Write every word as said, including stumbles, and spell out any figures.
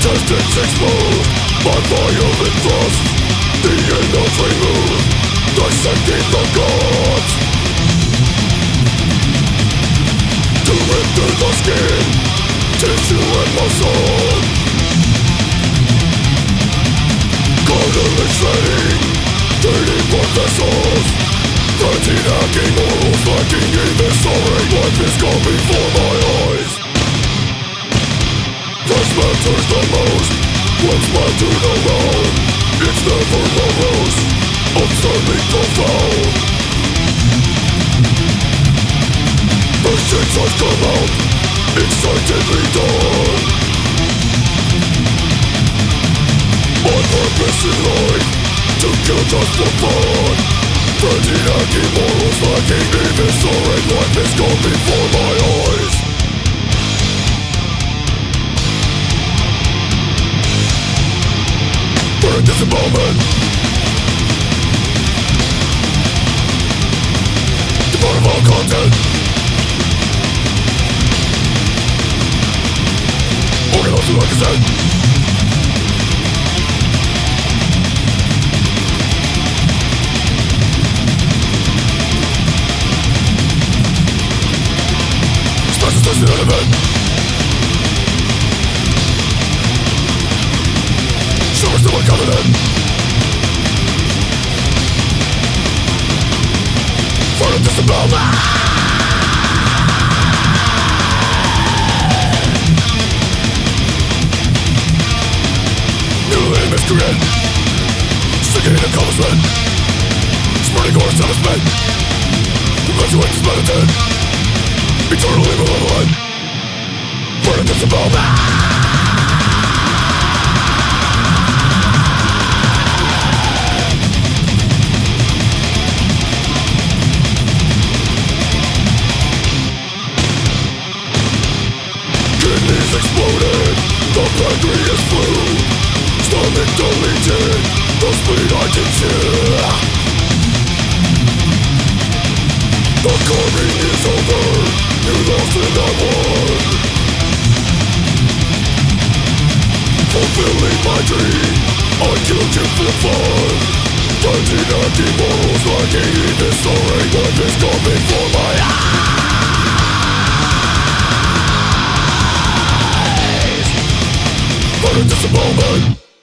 intestines explode. My violent thrust, the end of a moon, dissecting the gods. To rip through the skin, tissue and muscle, cartilage shredding, draining blood vessels, threatening hacking morals, lacking eviscerate. Life is coming for my eyes. Flesh matters the most, when splattered around. It's never morose, absurdly profound. First chance I've come out, excitedly done. My purpose in life, to kill just for fun. Threatening hacking morals, lacking eviscerate. Life is coming for my eyes. For a distant moment, devoid of all content, organized without consent. Special tested element, show us to my covenant. For a distant moment, new aim is created, sticking in accomplishment, spreading our satisfaction. Perpetuate this meditate, eternally malevolent. For a distant moment, exploded, the pancreas flew, stomach deleted, the speed I can cheer. The carving is over, you lost and I won. Fulfilling my dream, I killed you for fun. Threatening hacking morals, lacking eviscerate. Life is coming for my eyes. For a distant moment,